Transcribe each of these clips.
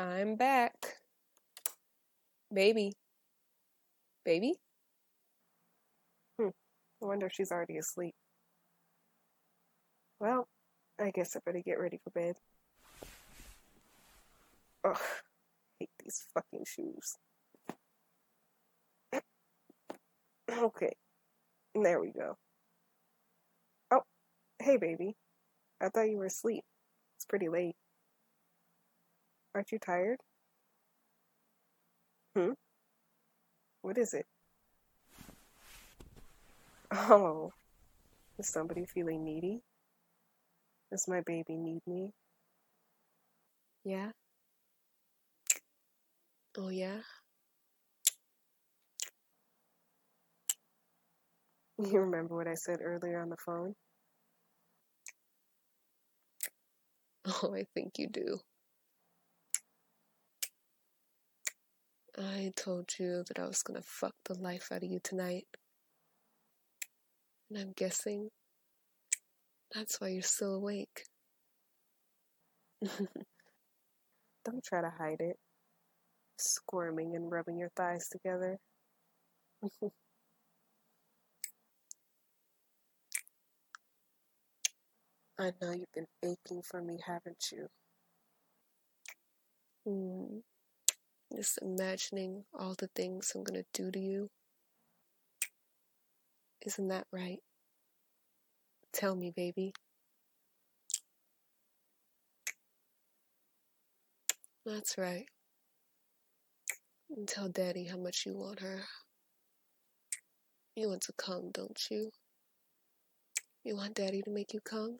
I'm back. Baby. Baby? I wonder if she's already asleep. Well, I guess I better get ready for bed. Ugh, hate these fucking shoes. Okay, there we go. Oh, hey baby. I thought you were asleep. It's pretty late. Aren't you tired? What is it? Oh, is somebody feeling needy? Does my baby need me? Yeah? Oh, yeah? You remember what I said earlier on the phone? Oh, I think you do. I told you that I was gonna fuck the life out of you tonight. And I'm guessing that's why you're still awake. Don't try to hide it. Squirming and rubbing your thighs together. I know you've been aching for me, haven't you? Just imagining all the things I'm gonna do to you. Isn't that right? Tell me, baby. That's right. And tell Daddy how much you want her. You want to come, don't you? You want Daddy to make you come?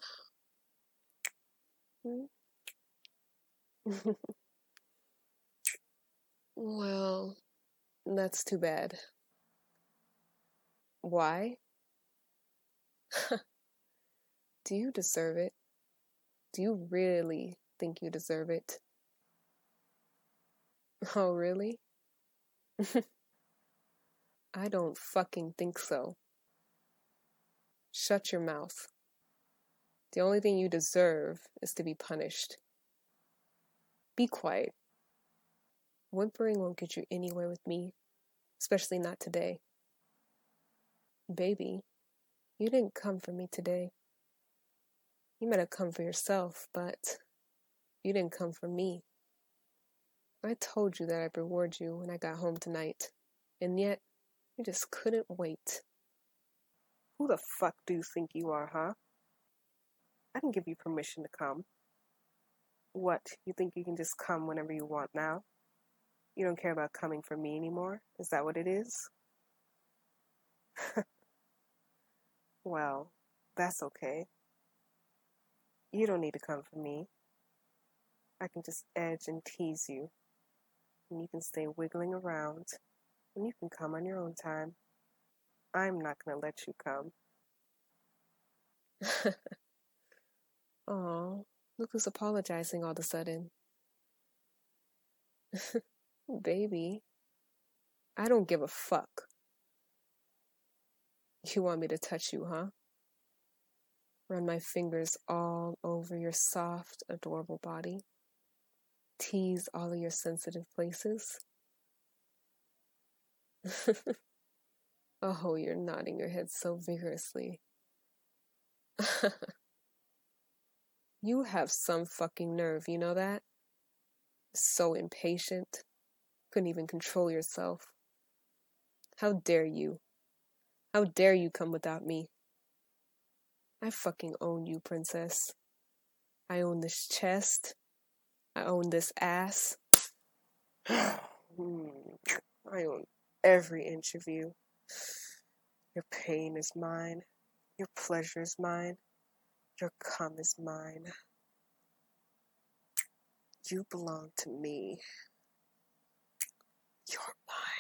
Well, that's too bad. Why? Do you deserve it? Do you really think you deserve it? Oh, really? I don't fucking think so. Shut your mouth. The only thing you deserve is to be punished. Be quiet. Whimpering won't get you anywhere with me, especially not today. Baby, you didn't come for me today. You might have come for yourself, but you didn't come for me. I told you that I'd reward you when I got home tonight, and yet you just couldn't wait. Who the fuck do you think you are, huh? I didn't give you permission to come. What, you think you can just come whenever you want now? You don't care about coming for me anymore? Is that what it is? Well, that's okay. You don't need to come for me. I can just edge and tease you, and you can stay wiggling around, and you can come on your own time. I'm not gonna let you come. Oh, look who's apologizing all of a sudden. Baby, I don't give a fuck. You want me to touch you, huh? Run my fingers all over your soft, adorable body. Tease all of your sensitive places. Oh, you're nodding your head so vigorously. You have some fucking nerve, you know that? So impatient. Couldn't even control yourself. How dare you? How dare you come without me? I fucking own you, princess. I own this chest. I own this ass. I own every inch of you. Your pain is mine. Your pleasure is mine. Your cum is mine. You belong to me. You're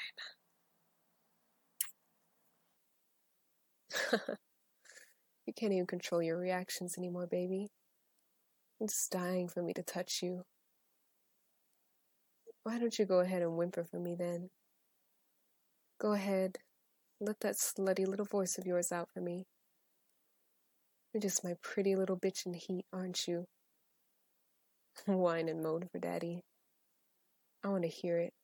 mine. You can't even control your reactions anymore, baby. You're just dying for me to touch you. Why don't you go ahead and whimper for me then? Go ahead. Let that slutty little voice of yours out for me. You're just my pretty little bitch in heat, aren't you? Whine and moan for daddy. I want to hear it.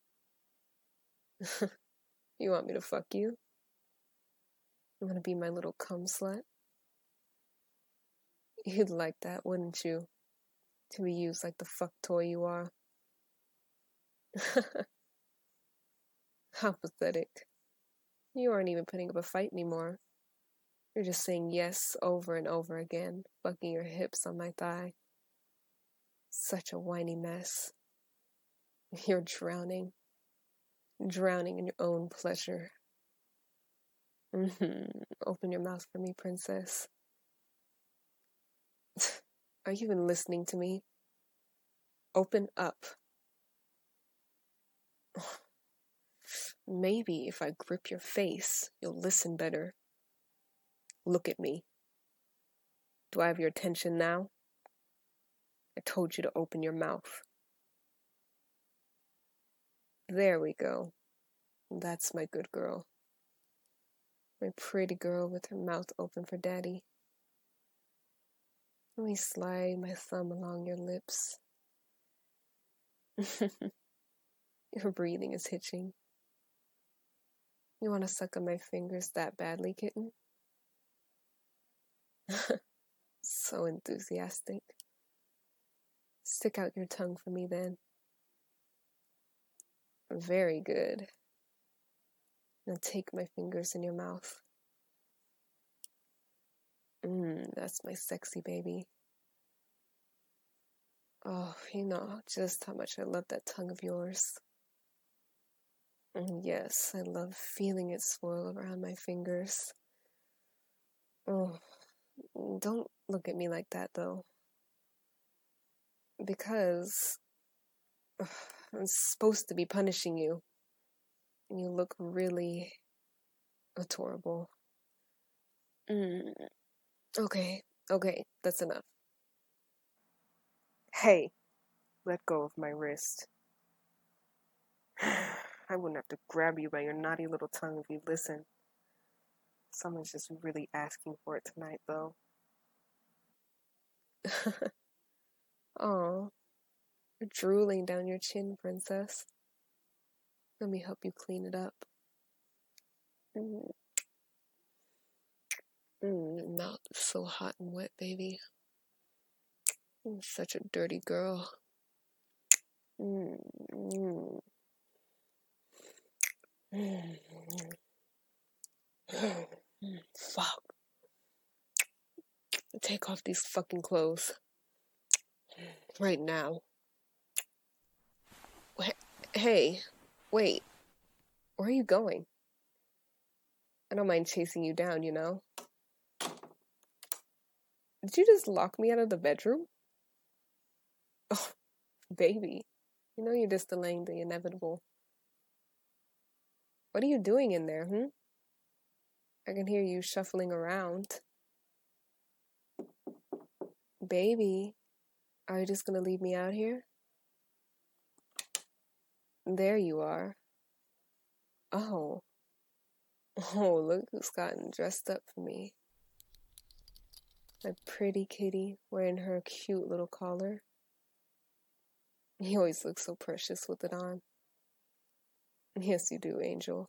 You want me to fuck you? You want to be my little cum slut? You'd like that, wouldn't you? To be used like the fuck toy you are. How pathetic. You aren't even putting up a fight anymore. You're just saying yes over and over again, fucking your hips on my thigh. Such a whiny mess. You're drowning in your own pleasure. Open your mouth for me, princess. Are you even listening to me? Open up. Maybe if I grip your face, you'll listen better. Look at me. Do I have your attention now? I told you to open your mouth. There we go. That's my good girl. My pretty girl with her mouth open for daddy. Let me slide my thumb along your lips. Your breathing is hitching. You want to suck on my fingers that badly, kitten? So enthusiastic. Stick out your tongue for me then. Very good. Now take my fingers in your mouth. That's my sexy baby. Oh, you know just how much I love that tongue of yours. Yes, I love feeling it swirl around my fingers. Oh, don't look at me like that though. Because I'm supposed to be punishing you. And you look really adorable. Okay, that's enough. Hey, let go of my wrist. I wouldn't have to grab you by your naughty little tongue if you listen. Someone's just really asking for it tonight, though. Aw, you're drooling down your chin, princess. Let me help you clean it up. Your mouth is so hot and wet, baby. You're such a dirty girl. Fuck. Take off these fucking clothes. Right now. Hey, wait. Where are you going? I don't mind chasing you down, you know? Did you just lock me out of the bedroom? Oh, baby. You know you're just delaying the inevitable. What are you doing in there, I can hear you shuffling around. Baby, are you just gonna leave me out here? There you are. Oh, look who's gotten dressed up for me. My pretty kitty wearing her cute little collar. You always look so precious with it on. Yes, you do, Angel.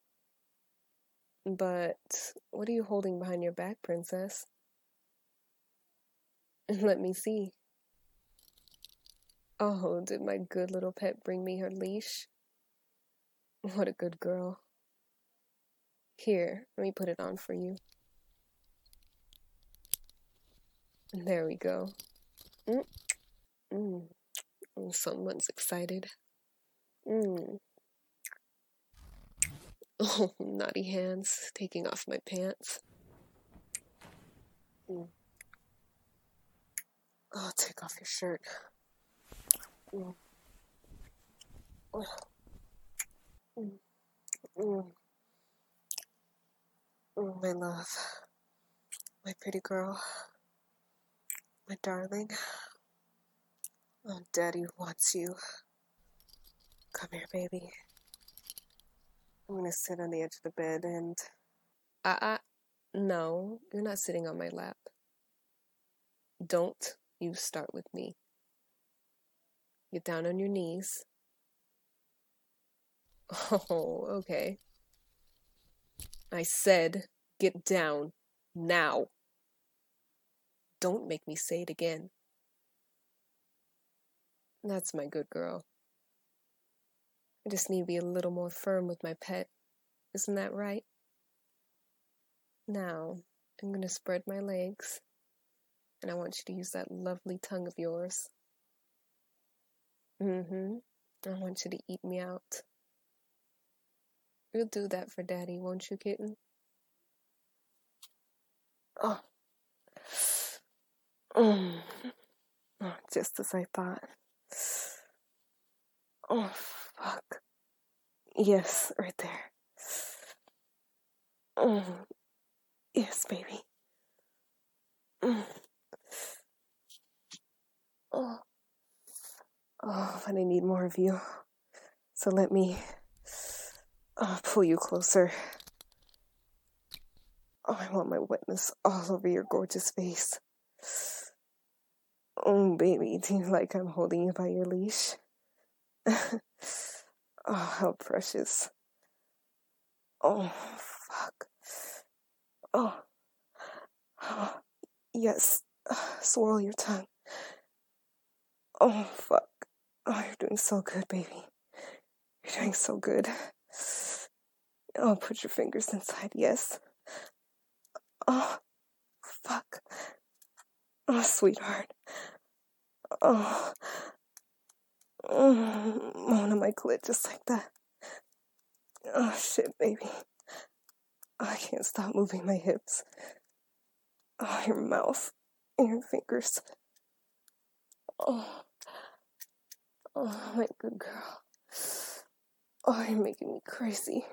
But what are you holding behind your back, princess? Let me see. Oh, did my good little pet bring me her leash? What a good girl. Here, let me put it on for you. There we go. Someone's excited. Oh, naughty hands, taking off my pants. Oh, take off your shirt. My love. My pretty girl. My darling. Oh, Daddy wants you. Come here, baby. I'm gonna sit on the edge of the bed and... No, you're not sitting on my lap. Don't you start with me. Get down on your knees Oh, okay. I said, get down. Now. Don't make me say it again. That's my good girl. I just need to be a little more firm with my pet. Isn't that right? Now, I'm going to spread my legs, and I want you to use that lovely tongue of yours. Mm-hmm. I want you to eat me out. You'll do that for Daddy, won't you, kitten? Oh. Mm. Oh, just as I thought. Oh, fuck. Yes, right there. Mm. Yes, baby. Mm. Oh. Oh, but I need more of you. So let me pull you closer. Oh, I want my wetness all over your gorgeous face. Oh, baby, do you like I'm holding you by your leash? Oh, how precious. Oh, fuck. Oh, oh yes. Swirl your tongue. Oh, fuck. Oh, you're doing so good, baby. You're doing so good. Oh, put your fingers inside, yes. Oh, fuck. Oh, sweetheart. Oh, moan on my clit just like that. Oh, shit, baby. I can't stop moving my hips. Oh, your mouth. And your fingers. Oh. Oh, my good girl. Oh, you're making me crazy.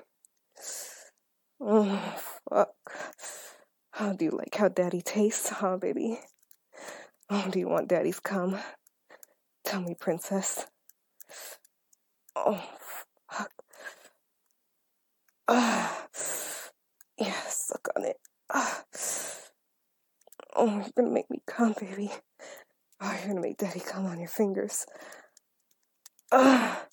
Oh, fuck. How do you like how Daddy tastes, huh, baby? Oh, do you want Daddy's cum? Tell me, princess. Oh, fuck. Yeah, suck on it. Oh, you're gonna make me come, baby. Oh, you're gonna make Daddy come on your fingers. Oh,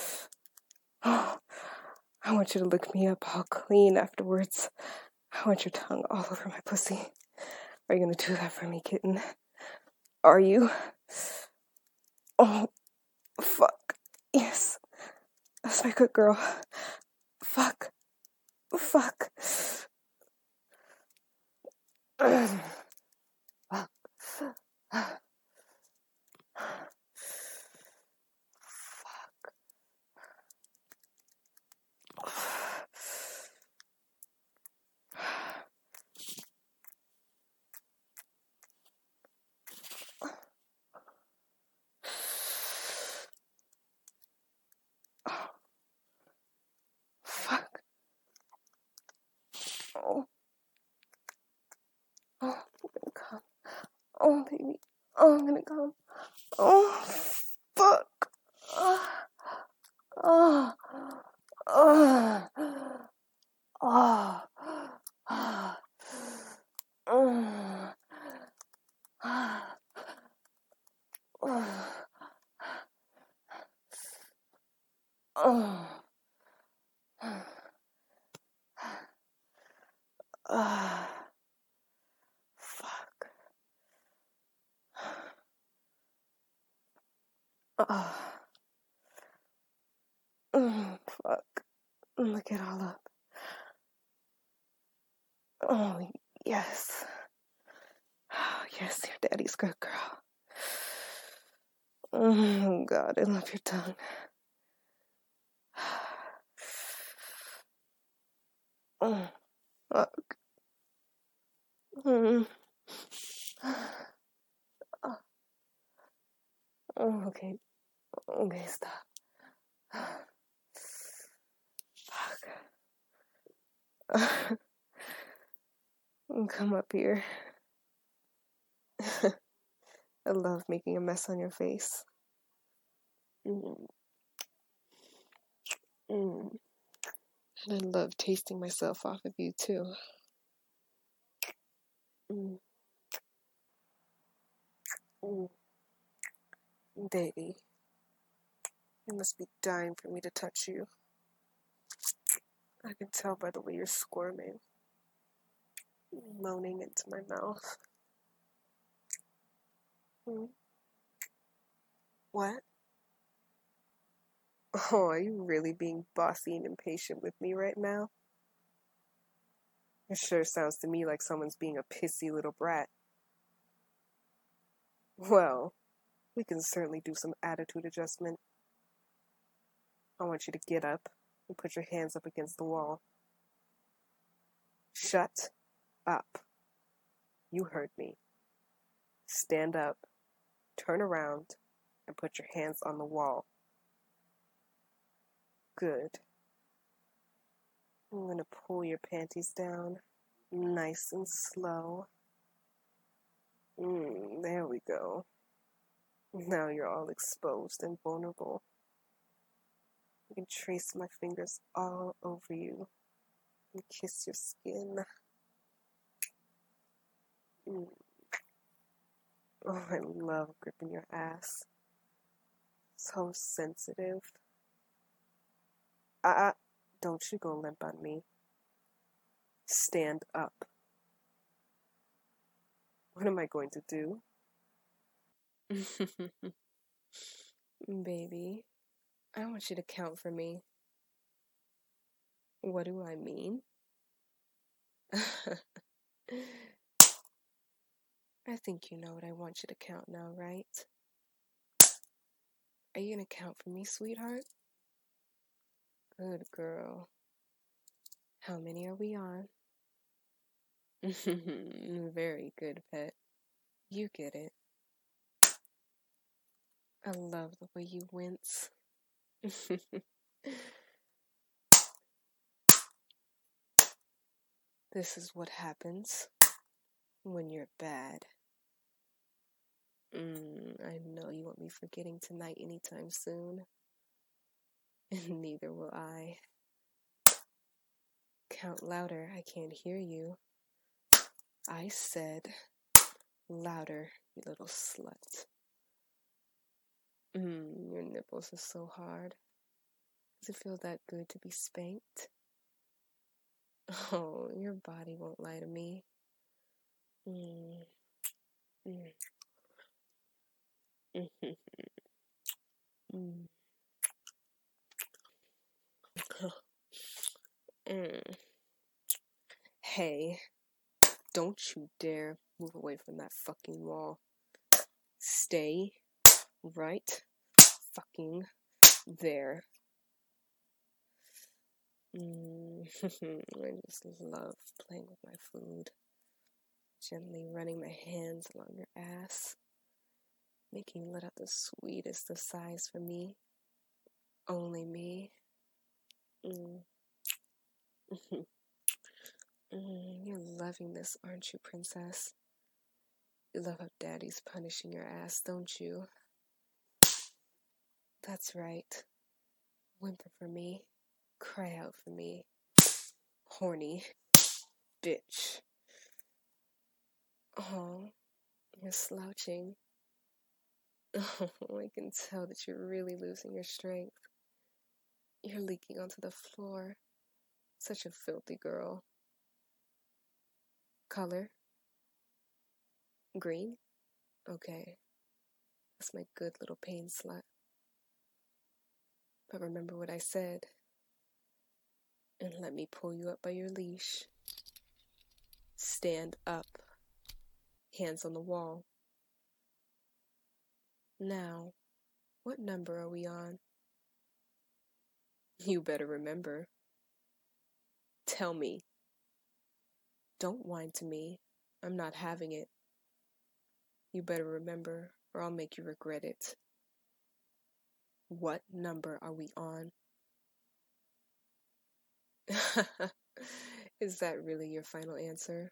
I want you to lick me up all clean afterwards. I want your tongue all over my pussy. Are you gonna do that for me, kitten? Are you? Oh, fuck. Yes. That's my good girl. Fuck. Fuck. Fuck. Fuck. Oh. Oh, I'm gonna come. Oh, baby. Oh, I'm gonna come. Oh, fuck. Oh. Oh. Oh. Oh. Oh. Oh. Oh. Fuck. Fuck. Look it all up. Oh, yes. Oh, yes, your daddy's good girl. Oh, God, I love your tongue. Oh, fuck. Oh, okay. Okay, stop. Fuck. Come up here. I love making a mess on your face. Mm. Mm. And I love tasting myself off of you, too. Mm. Mm. Baby, you must be dying for me to touch you. I can tell by the way you're squirming, moaning into my mouth. What? Oh, are you really being bossy and impatient with me right now? It sure sounds to me like someone's being a pissy little brat. Well, we can certainly do some attitude adjustment. I want you to get up and put your hands up against the wall. Shut up. You heard me. Stand up, turn around, and put your hands on the wall. Good. I'm going to pull your panties down, nice and slow. There we go. Now you're all exposed and vulnerable. I can trace my fingers all over you and kiss your skin. Oh, I love gripping your ass. So sensitive. Don't you go limp on me. Stand up. What am I going to do? Baby, I want you to count for me. What do I mean? I think you know what I want you to count now, right? Are you gonna count for me, sweetheart? Good girl. How many are we on? Very good, pet. You get it. I love the way you wince. This is what happens when you're bad. I know you won't be forgetting tonight anytime soon. And neither will I. Count louder, I can't hear you. I said louder, you little slut. Your nipples are so hard. Does it feel that good to be spanked? Oh, your body won't lie to me. Hey, don't you dare move away from that fucking wall. Stay right fucking there. I just love playing with my food. Gently running my hands along your ass. Making you let out the sweetest of sighs for me. Only me. You're loving this, aren't you, princess? You love how daddy's punishing your ass, don't you? That's right. Whimper for me. Cry out for me. Horny bitch. Oh, you're slouching. Oh, I can tell that you're really losing your strength. You're leaking onto the floor. Such a filthy girl. Color? Green? Okay. That's my good little pain slut. But remember what I said. And let me pull you up by your leash. Stand up. Hands on the wall. Now, what number are we on? You better remember. Tell me. Don't whine to me. I'm not having it. You better remember, or I'll make you regret it. What number are we on? Is that really your final answer?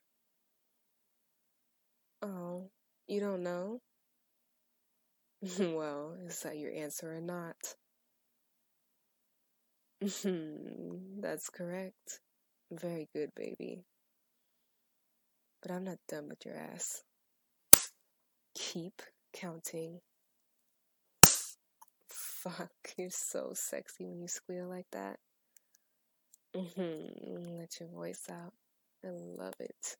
Oh, you don't know? Well, is that your answer or not? That's correct. Very good, baby. But I'm not done with your ass. Keep counting. Fuck, you're so sexy when you squeal like that. Let your voice out. I love it.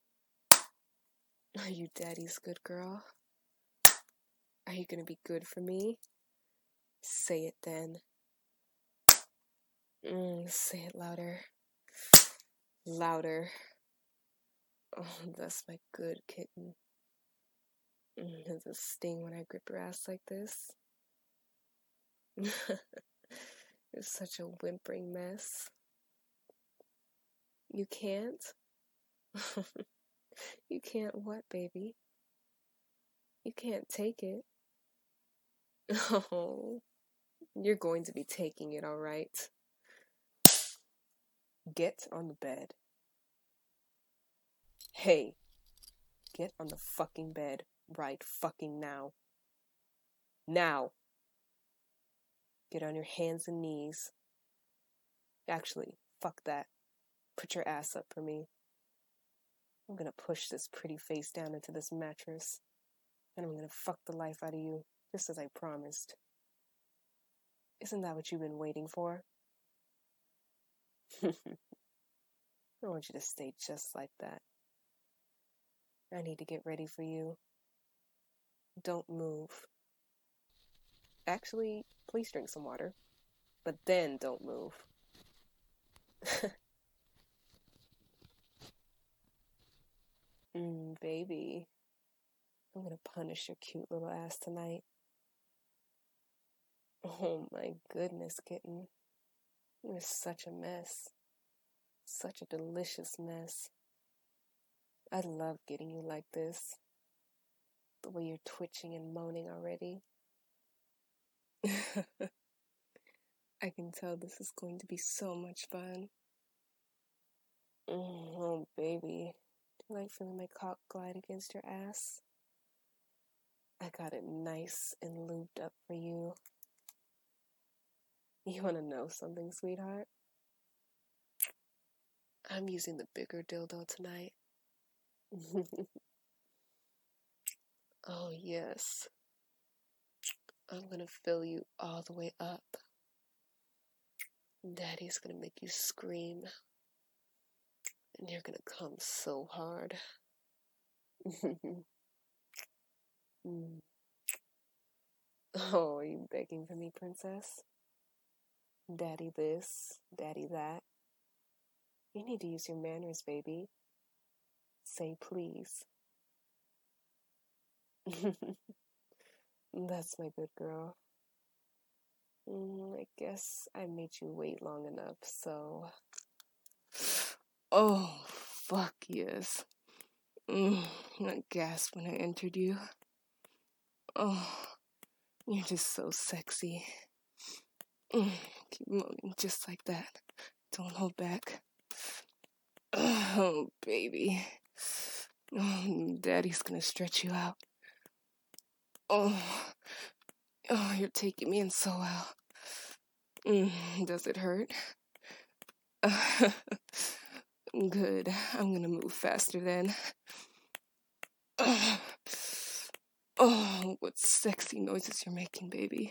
Are you daddy's good girl? Are you gonna be good for me? Say it then. Say it louder. Louder. Oh, that's my good kitten. Does it sting when I grip your ass like this? You're such a whimpering mess. You can't? You can't what, baby? You can't take it. Oh, you're going to be taking it, all right. Get on the bed. Hey, get on the fucking bed right fucking now. Now. Get on your hands and knees. Actually, fuck that. Put your ass up for me. I'm gonna push this pretty face down into this mattress, and I'm gonna fuck the life out of you, just as I promised. Isn't that what you've been waiting for? I want you to stay just like that. I need to get ready for you. Don't move. Actually, please drink some water, but then don't move. Baby, I'm gonna punish your cute little ass tonight. Oh my goodness, kitten. You're such a mess. Such a delicious mess. I love getting you like this. The way you're twitching and moaning already. I can tell this is going to be so much fun. Oh, baby. Do you like feeling my cock glide against your ass? I got it nice and lubed up for you. You want to know something, sweetheart? I'm using the bigger dildo tonight. Oh, yes. I'm going to fill you all the way up. Daddy's going to make you scream. And you're going to come so hard. Oh, are you begging for me, princess? Daddy this, daddy that. You need to use your manners, baby. Say please. That's my good girl. I guess I made you wait long enough, so... Oh, fuck yes. I gasped when I entered you. Oh, you're just so sexy. Keep moaning just like that. Don't hold back. Oh, baby. Oh, Daddy's gonna stretch you out. Oh, you're taking me in so well. Does it hurt? Good. I'm gonna move faster then. Oh, what sexy noises you're making, baby.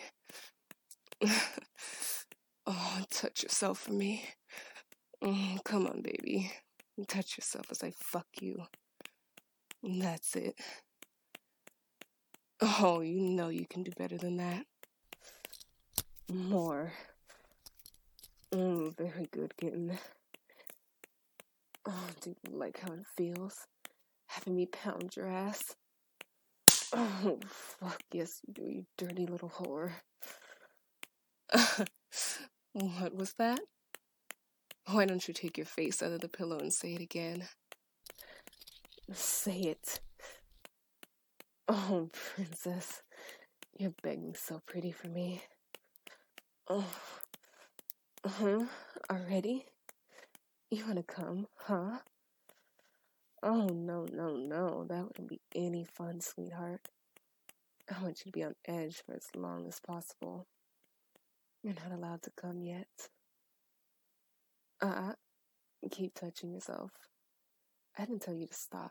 Oh, touch yourself for me. Come on, baby. Touch yourself as I fuck you. That's it. Oh, you know you can do better than that. More. Very good, kitten. Oh, do you like how it feels? Having me pound your ass? Oh, fuck yes you do, you dirty little whore. What was that? Why don't you take your face out of the pillow and say it again? Say it. Oh, princess, you're begging so pretty for me. Oh, already? You wanna come, huh? Oh, no, that wouldn't be any fun, sweetheart. I want you to be on edge for as long as possible. You're not allowed to come yet. Keep touching yourself. I didn't tell you to stop.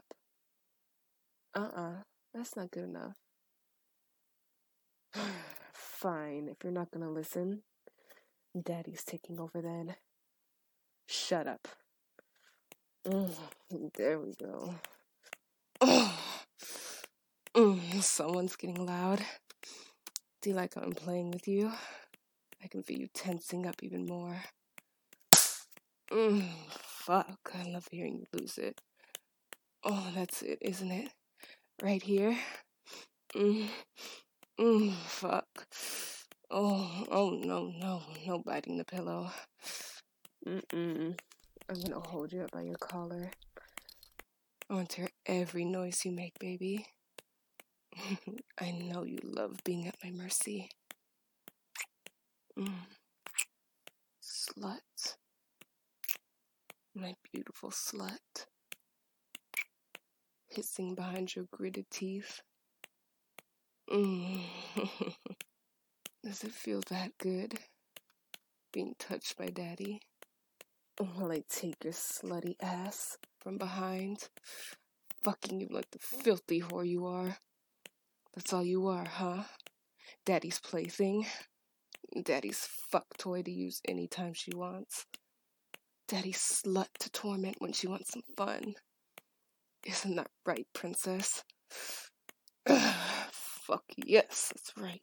That's not good enough. Fine, if you're not gonna listen, Daddy's taking over then. Shut up. There we go. Someone's getting loud. Do you like how I'm playing with you? I can feel you tensing up even more. Fuck, I love hearing you lose it. Oh, that's it, isn't it? Right here. Fuck. Oh, no biting the pillow. I'm gonna hold you up by your collar. I want to hear every noise you make, baby. I know you love being at my mercy. Slut. My beautiful slut. Hissing behind your gritted teeth. Does it feel that good? Being touched by daddy? While I take your slutty ass from behind, fucking you like the filthy whore you are. That's all you are, huh? Daddy's plaything. Daddy's fuck toy to use anytime she wants. Daddy's slut to torment when she wants some fun. Isn't that right, princess? Fuck yes, that's right.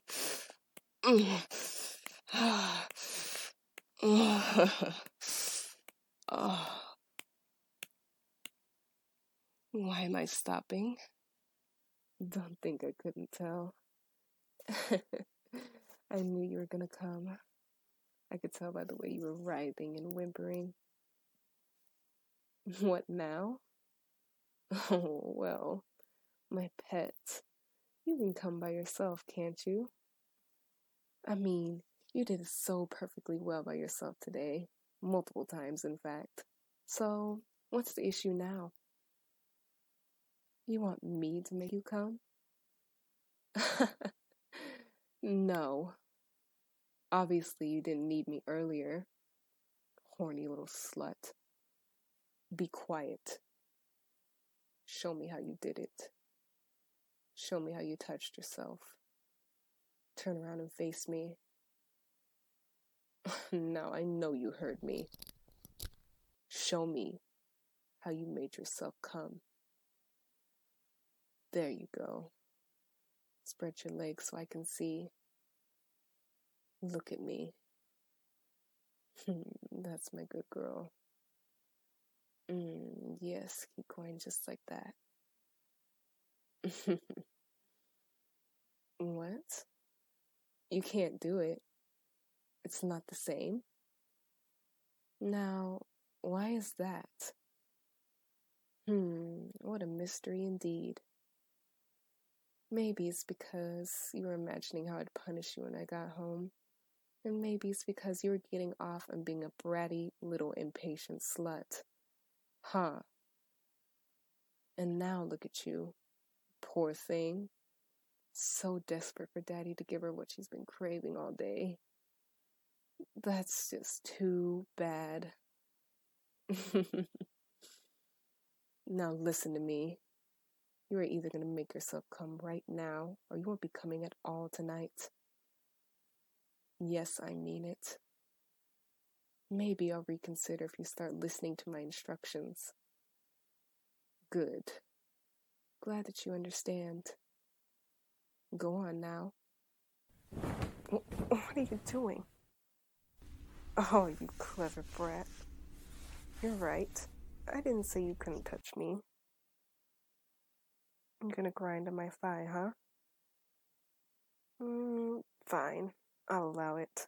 Why am I stopping? Don't think I couldn't tell. I knew you were gonna come. I could tell by the way you were writhing and whimpering. What now? Oh, well, my pet, you can come by yourself, can't you? I mean, you did so perfectly well by yourself today. Multiple times, in fact. So, what's the issue now? You want me to make you come? No. Obviously, you didn't need me earlier. Horny little slut. Be quiet. Show me how you did it. Show me how you touched yourself. Turn around and face me. Now I know you heard me. Show me how you made yourself come. There you go. Spread your legs so I can see. Look at me. That's my good girl. Yes, keep going just like that. What? You can't do it. It's not the same. Now, why is that? What a mystery indeed. Maybe it's because you were imagining how I'd punish you when I got home. And maybe it's because you were getting off on being a bratty little impatient slut. Huh. And now look at you. Poor thing. So desperate for daddy to give her what she's been craving all day. That's just too bad. Now listen to me. You are either going to make yourself come right now, or you won't be coming at all tonight. Yes, I mean it. Maybe I'll reconsider if you start listening to my instructions. Good. Glad that you understand. Go on now. What are you doing? Oh, you clever brat. You're right. I didn't say you couldn't touch me. I'm gonna grind on my thigh, huh? Fine. I'll allow it.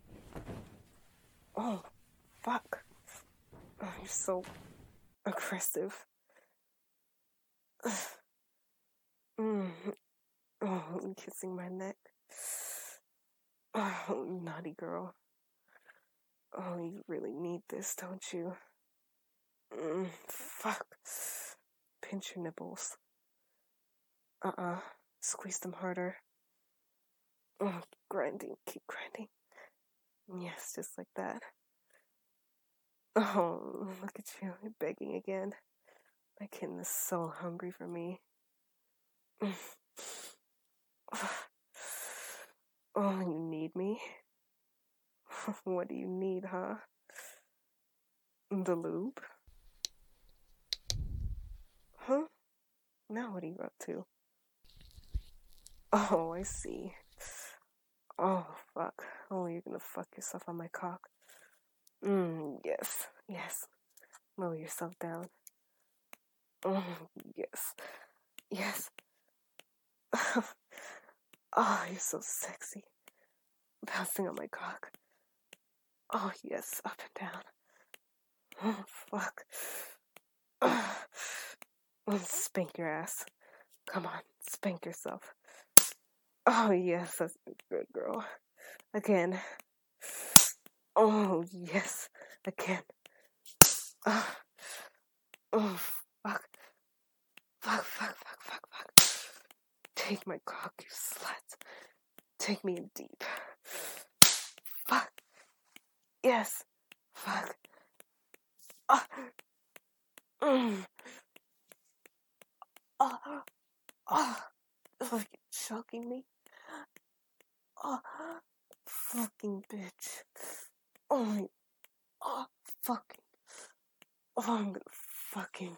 Oh, fuck. Oh, you're so aggressive. Oh, I'm kissing my neck. Oh, naughty girl. Oh, you really need this, don't you? Fuck. Pinch your nipples. Squeeze them harder. Oh, grinding. Keep grinding. Yes, just like that. Oh, look at you. You're begging again. My kitten is so hungry for me. Oh, you need me? What do you need, huh? The lube? Huh? Now what are you up to? Oh, I see. Oh, fuck. Oh, you're gonna fuck yourself on my cock. Yes. Yes. Lower yourself down. Yes. Yes. Oh, you're so sexy. Bouncing on my cock. Oh, yes. Up and down. Oh, fuck. Spank your ass. Come on. Spank yourself. Oh, yes. That's a good girl. Again. Oh, yes. Again. Oh, fuck. Fuck, fuck, fuck, fuck, fuck. Take my cock, you slut. Take me in deep. Fuck. Yes. Fuck. Oh. Mm. Oh. Oh. Oh, you're choking me. Oh. Fucking bitch. Oh my. Oh. Fucking. Oh, I'm gonna fucking.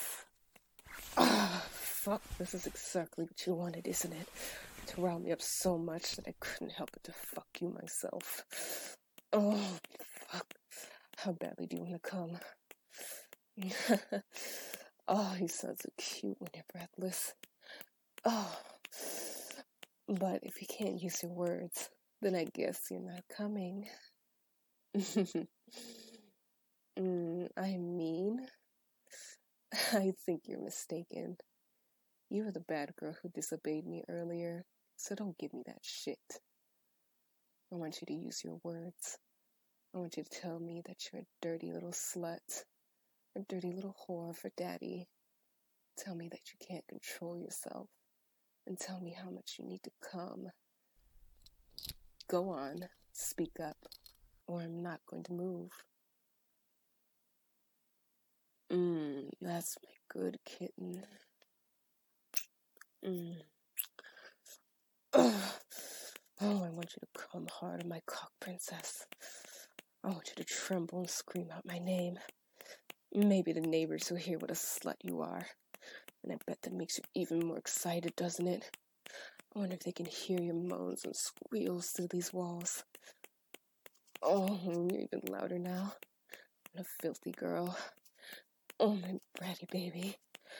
Fuck, this is exactly what you wanted, isn't it? To rile me up so much that I couldn't help but to fuck you myself. Oh, fuck. How badly do you want to come? Oh, you sound so cute when you're breathless. Oh. But if you can't use your words, then I guess you're not coming. I mean, I think you're mistaken. You were the bad girl who disobeyed me earlier, so don't give me that shit. I want you to use your words. I want you to tell me that you're a dirty little slut, a dirty little whore for daddy. Tell me that you can't control yourself, and tell me how much you need to come. Go on, speak up, or I'm not going to move. That's my good kitten. Oh, I want you to come hard on my cock, princess. I want you to tremble and scream out my name. Maybe the neighbors will hear what a slut you are. And I bet that makes you even more excited, doesn't it? I wonder if they can hear your moans and squeals through these walls. Oh, you're even louder now. What a filthy girl. Oh, my bratty baby.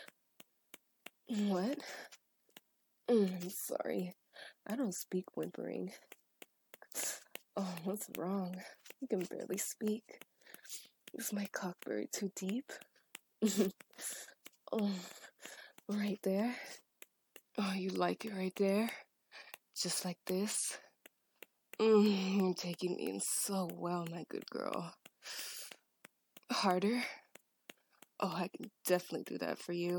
What? I'm sorry. I don't speak whimpering. Oh, what's wrong? You can barely speak. Is my cock buried too deep? Oh, right there. Oh, you like it right there? Just like this? You're taking me in so well, my good girl. Harder? Oh, I can definitely do that for you.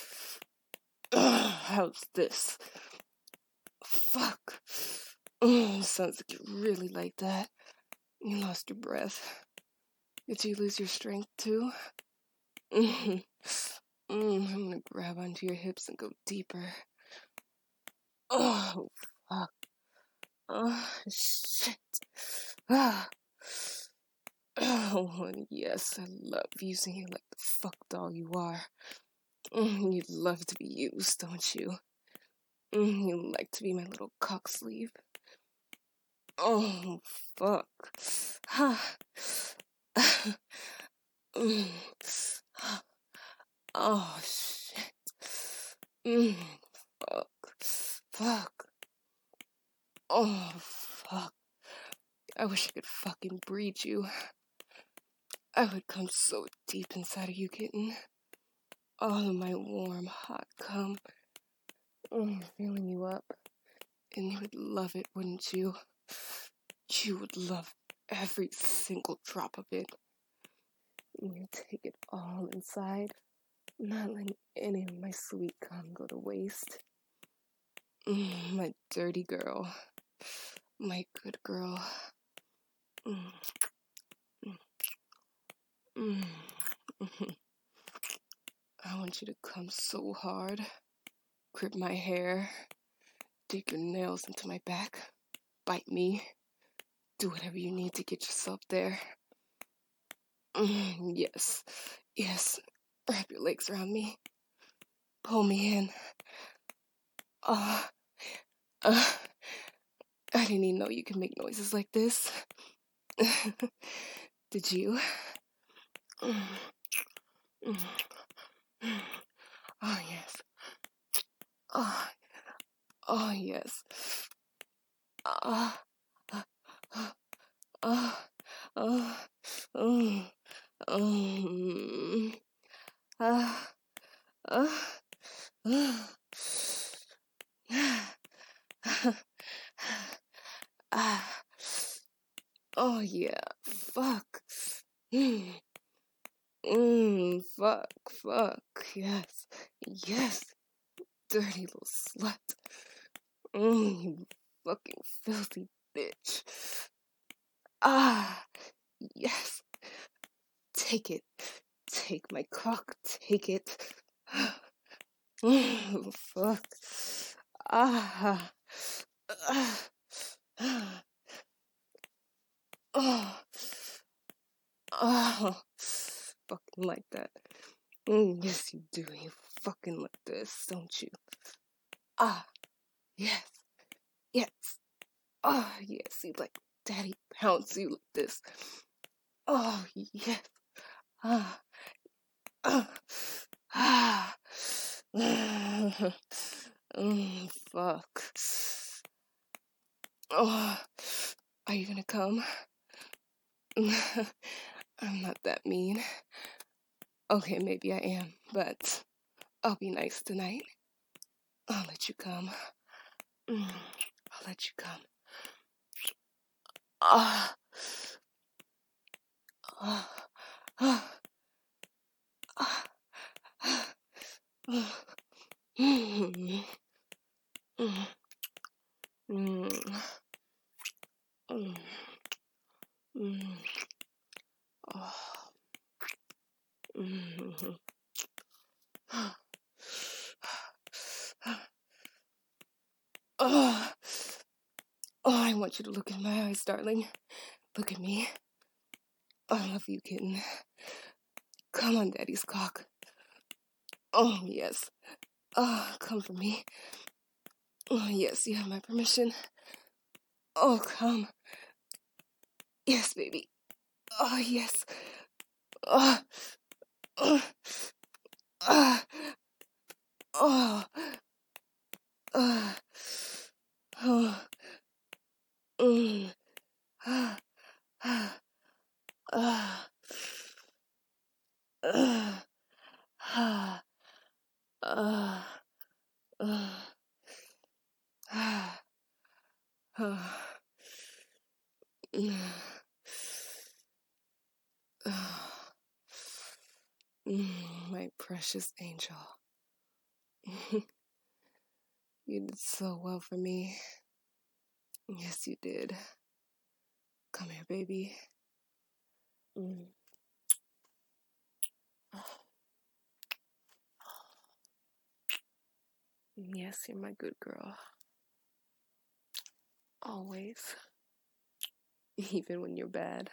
How's this? Fuck. Sounds like you really like that. You lost your breath. Did you lose your strength too? I'm gonna grab onto your hips and go deeper. Oh, fuck. Oh, shit. Ah. Oh, and yes, I love using you like the fuck doll you are. You love to be used, don't you? You like to be my little cock sleeve. Oh, fuck. Oh, shit. Fuck. Fuck. Oh, fuck. I wish I could fucking breed you. I would come so deep inside of you, kitten. All of my warm, hot cum. Filling you up. And you would love it, wouldn't you? You would love every single drop of it. You take it all inside, not letting any of my sweet cum go to waste. My dirty girl. My good girl. I want you to come so hard. Grip my hair. Dig your nails into my back. Bite me. Do whatever you need to get yourself there. Yes. Yes. Wrap your legs around me. Pull me in. Uh, uh, I didn't even know you could make noises like this. Did you? Oh, yes. Oh, oh yes. Uh, uh, uh, uh, uh, um, um, uh, uh, oh yeah, fuck. Fuck, yes, yes, dirty little slut. You fucking filthy bitch. Yes, take it. Take my cock, take it. Fuck. Ah. Oh. Oh. Fucking like that. Yes, you do. You fucking like this, don't you? Yes. Yes. Yes, you like daddy pounce you like this. Oh, yes. Ah. Fuck. Oh, are you gonna come? I'm not that mean. Okay, maybe I am, but I'll be nice tonight. I'll let you come. I'll let you come. Ah. Ah. Ah. Ah. Ah. Mm. Mm. Mm. Mm. Mm. Oh. Mm. Oh. Oh, I want you to look in my eyes, darling. Look at me. I love you, kitten. Come on, daddy's cock. Oh, yes. Oh, come for me. Oh, yes, you have my permission. Oh, come. Yes, baby. Oh, yes. Oh. Oh. Oh. Oh. Oh. Oh. Mm. Ah. Ah. Ah. Ah. Ah. Ah. Ah. Ah. Ah. Ah. My precious angel. You did so well for me. Yes, you did. Come here, baby. Yes, you're my good girl. Always. Even when you're bad.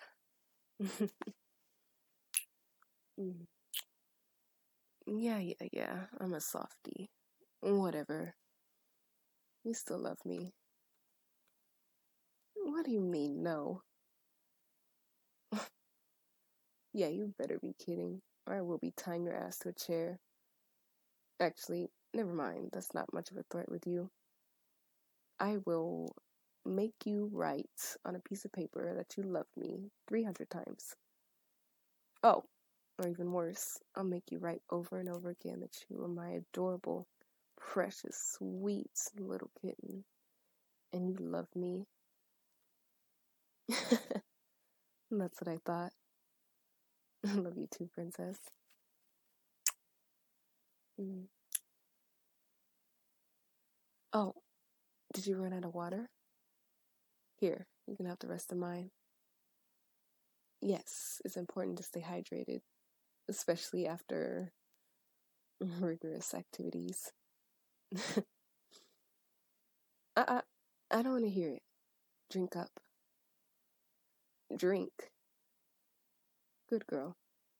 Yeah. I'm a softie. Whatever. You still love me. What do you mean, no? Yeah, you better be kidding, or I will be tying your ass to a chair. Actually, never mind. That's not much of a threat with you. I will make you write on a piece of paper that you love me 300 times. Oh, or even worse, I'll make you write over and over again that you are my adorable, precious, sweet little kitten, and you love me. That's what I thought. I love you too, princess. Oh, did you run out of water? Here, you can have the rest of mine. Yes, it's important to stay hydrated, especially after rigorous activities. I don't want to hear it. Drink up. Drink. Good girl.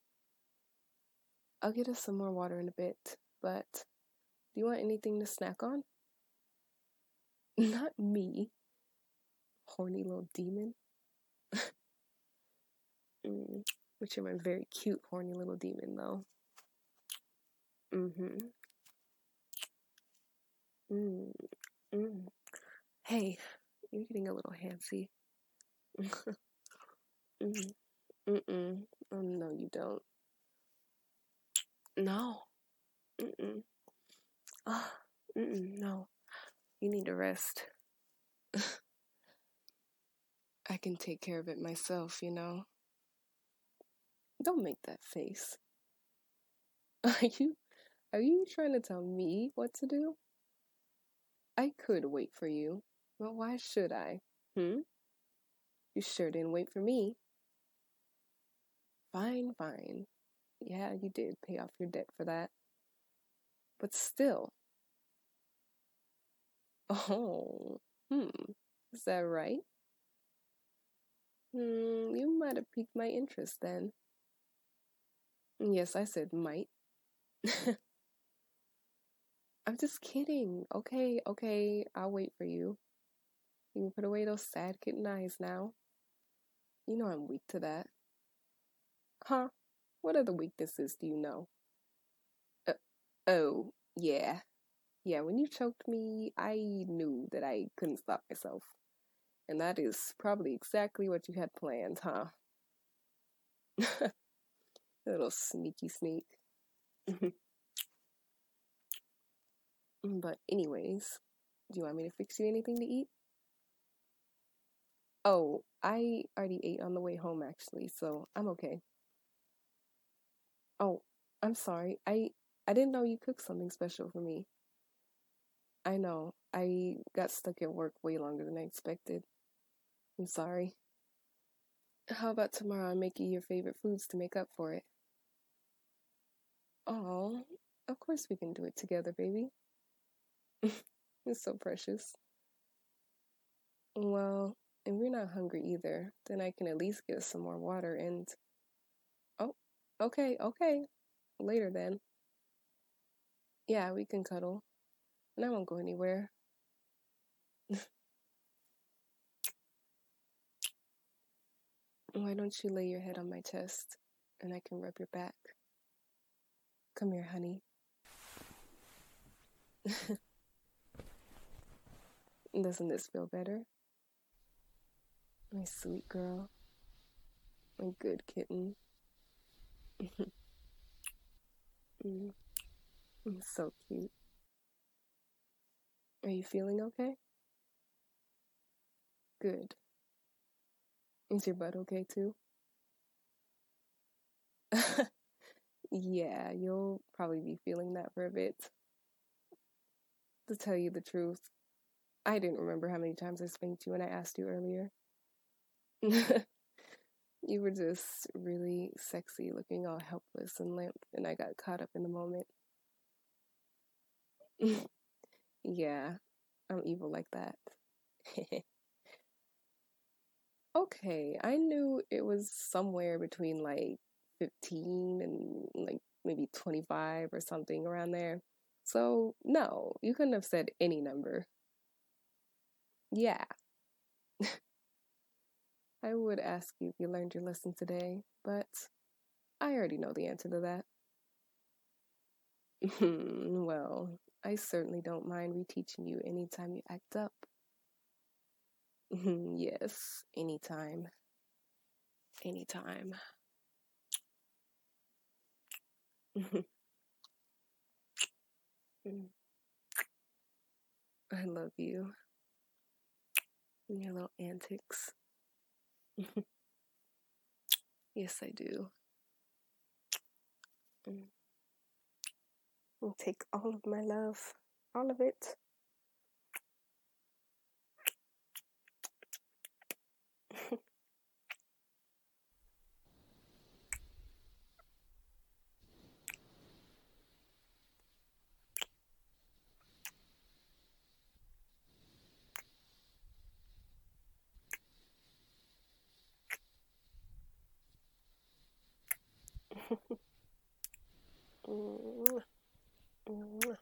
I'll get us some more water in a bit, but do you want anything to snack on? Not me, horny little demon. But you're my very cute, horny little demon, though. Mm-hmm. Hey, you're getting a little handsy. Oh, no, you don't. No. No. You need to rest. I can take care of it myself, you know. Don't make that face. Are you trying to tell me what to do? I could wait for you, but why should I? You sure didn't wait for me. Fine. Yeah, you did pay off your debt for that. But still. Oh, is that right? You might have piqued my interest then. Yes, I said might. I'm just kidding. Okay, I'll wait for you. You can put away those sad kitten eyes now. You know I'm weak to that. Huh? What other weaknesses do you know? Oh, yeah. Yeah, when you choked me, I knew that I couldn't stop myself. And that is probably exactly what you had planned, huh? Little sneaky sneak. But anyways, do you want me to fix you anything to eat? Oh, I already ate on the way home actually, so I'm okay. Oh, I'm sorry. I didn't know you cooked something special for me. I know. I got stuck at work way longer than I expected. I'm sorry. How about tomorrow I make you your favorite foods to make up for it? Oh, of course we can do it together, baby. It's so precious. Well, if you're not hungry either, then I can at least get us some more water and... Oh, okay. Later then. Yeah, we can cuddle. And I won't go anywhere. Why don't you lay your head on my chest and I can rub your back? Come here, honey. Doesn't this feel better? My sweet girl. My good kitten. So cute. Are you feeling okay? Good. Is your butt okay too? Yeah, you'll probably be feeling that for a bit. To tell you the truth, I didn't remember how many times I spanked you when I asked you earlier. You were just really sexy, looking all helpless and limp, and I got caught up in the moment. Yeah, I'm evil like that. Okay, I knew it was somewhere between like 15 and like maybe 25 or something around there. So, no, you couldn't have said any number. Yeah. I would ask you if you learned your lesson today, but I already know the answer to that. Well, I certainly don't mind reteaching you anytime you act up. Yes, anytime. Anytime. I love you and your little antics. Yes, I do. I'll take all of my love, all of it. Mwah, mwah.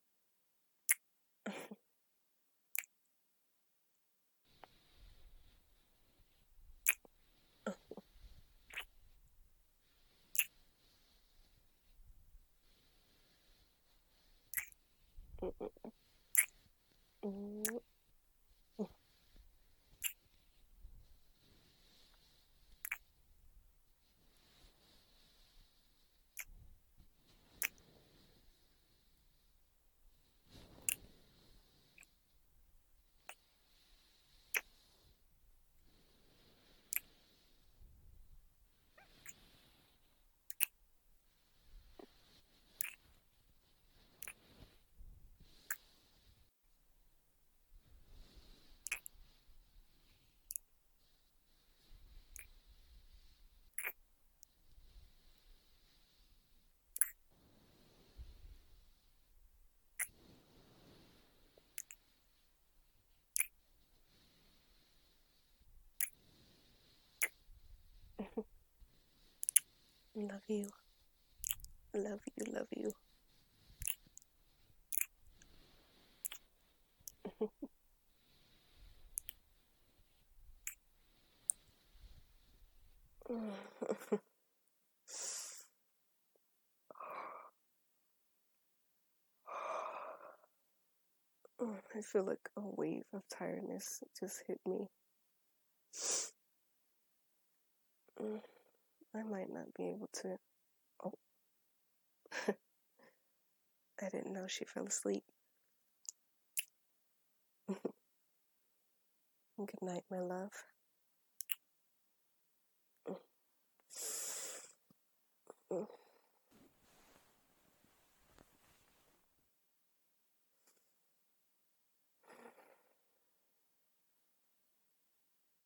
Mwah. Love you. Love you. Love you. I feel like a wave of tiredness just hit me. I might not be able to. Oh, I didn't know she fell asleep. Good night, my love.